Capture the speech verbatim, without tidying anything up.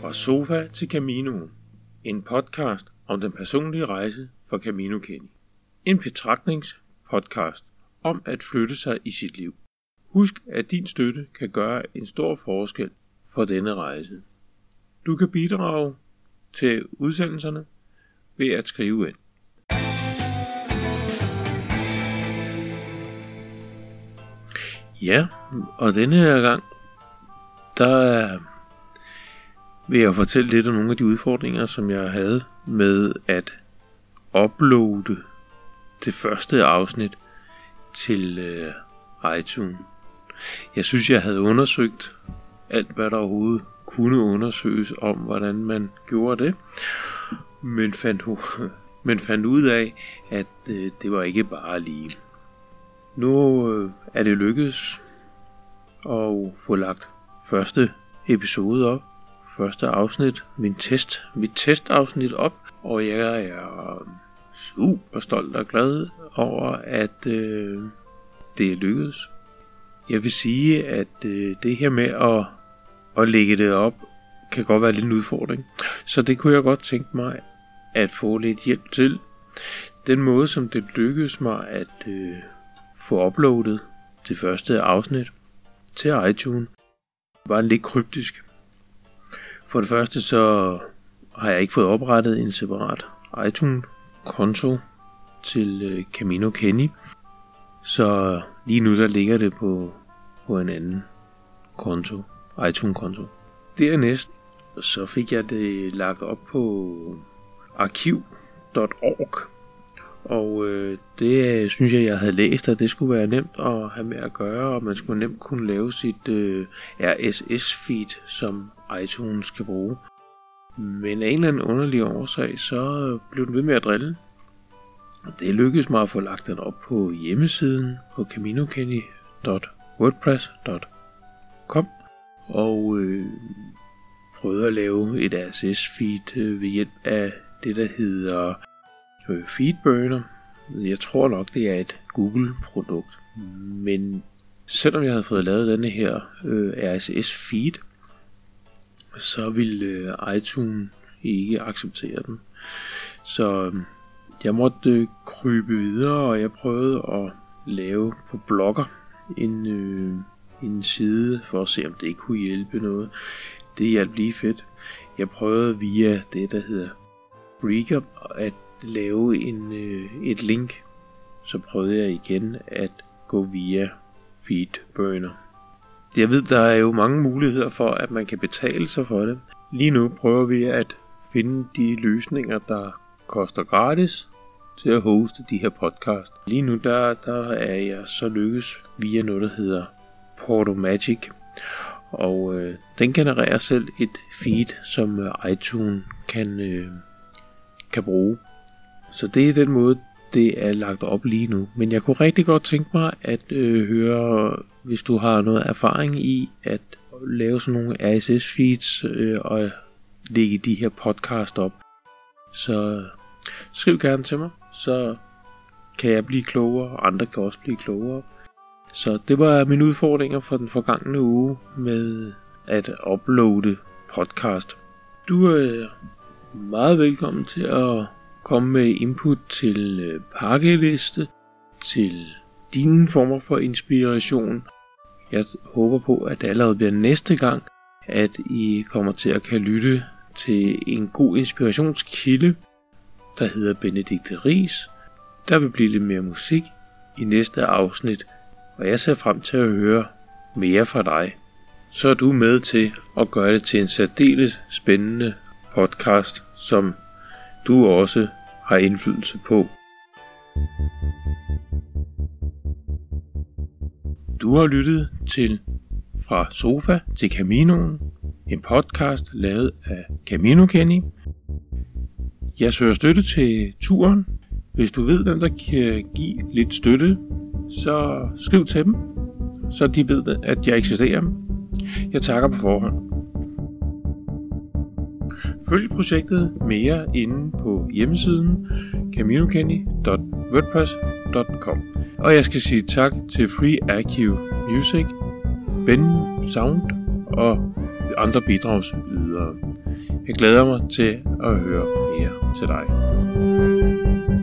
Fra sofa til Camino. En podcast om den personlige rejse for Camino Kenny. En betragtningspodcast om at flytte sig i sit liv. Husk, at din støtte kan gøre en stor forskel for denne rejse. Du kan bidrage til udsendelserne ved at skrive ind. Ja, og denne her gang, der vil jeg fortælle lidt om nogle af de udfordringer, som jeg havde med at uploade det første afsnit til øh, iTunes. Jeg synes, jeg havde undersøgt alt, hvad der overhovedet kunne undersøges om, hvordan man gjorde det, men fandt, men fandt ud af, at øh, det var ikke bare lige. Nu øh, er det lykkedes at få lagt første episode op, første afsnit, min test, mit testafsnit op, og jeg er super stolt og glad over, at øh, det er lykkedes. Jeg vil sige, at øh, det her med at, at lægge det op, kan godt være lidt en udfordring. Så det kunne jeg godt tænke mig at få lidt hjælp til. Den måde, som det lykkedes mig at øh, få uploadet det første afsnit til iTunes, var lidt kryptisk. For det første så har jeg ikke fået oprettet en separat iTunes-konto til øh, Camino Kenny. Så lige nu der ligger det på, på en anden konto, iTunes-konto. Dernæst så fik jeg det lagt op på arkiv punktum org. Og øh, det synes jeg, jeg havde læst, at det skulle være nemt at have med at gøre, og man skulle nemt kunne lave sit øh, R S S-feed, som iTunes skal bruge. Men af en eller anden underlig årsag, så blev den ved med at drille. Det lykkedes mig at få lagt den op på hjemmesiden på camino kenny punktum wordpress punktum com og øh, prøvede at lave et R S S-feed øh, ved hjælp af det, der hedder øh, Feedburner. Jeg tror nok, det er et Google-produkt. Men selvom jeg havde fået lavet denne her øh, R S S-feed, så ville øh, iTunes ikke acceptere den. Så øh, jeg måtte øh, krybe videre, og jeg prøvede at lave på Blogger en, øh, en side for at se, om det ikke kunne hjælpe noget. Det hjalp lige fedt. Jeg prøvede via det, der hedder Breakup, at lave en, øh, et link. Så prøvede jeg igen at gå via Feedburner. Jeg ved, der er jo mange muligheder for, at man kan betale sig for det. Lige nu prøver vi at finde de løsninger, der koster gratis til at hoste de her podcast. Lige nu der, der er jeg så lykkes via noget, der hedder Podomatic. Og øh, den genererer selv et feed, som øh, iTunes kan, øh, kan bruge. Så det er den måde, det er lagt op lige nu. Men jeg kunne rigtig godt tænke mig at øh, høre, hvis du har noget erfaring i at lave sådan nogle R S S feeds øh, og lægge de her podcast op. Så skriv gerne til mig, så kan jeg blive klogere, og andre kan også blive klogere. Så det var mine udfordringer for den forgangne uge med at uploade podcast. Du er meget velkommen til at komme med input til pakkeliste, til dine former for inspiration. Jeg håber på, at det allerede bliver næste gang, at I kommer til at kan lytte til en god inspirationskilde, der hedder Benedikte Riis. Der vil blive lidt mere musik i næste afsnit, og jeg ser frem til at høre mere fra dig. Så er du med til at gøre det til en særdeles spændende podcast, som du også har indflydelse på. Du har lyttet til Fra sofa til Caminoen, en podcast lavet af Camino Kenny. Jeg søger støtte til turen. Hvis du ved, hvem der kan give lidt støtte, så skriv til dem, så de ved, at jeg eksisterer. Jeg takker på forhånd. Følg projektet mere inde på hjemmesiden camino kenny punktum wordpress punktum com. Og jeg skal sige tak til Free A Q Music, Ben Sound og andre bidragsydere. Jeg glæder mig til at høre mere til dig.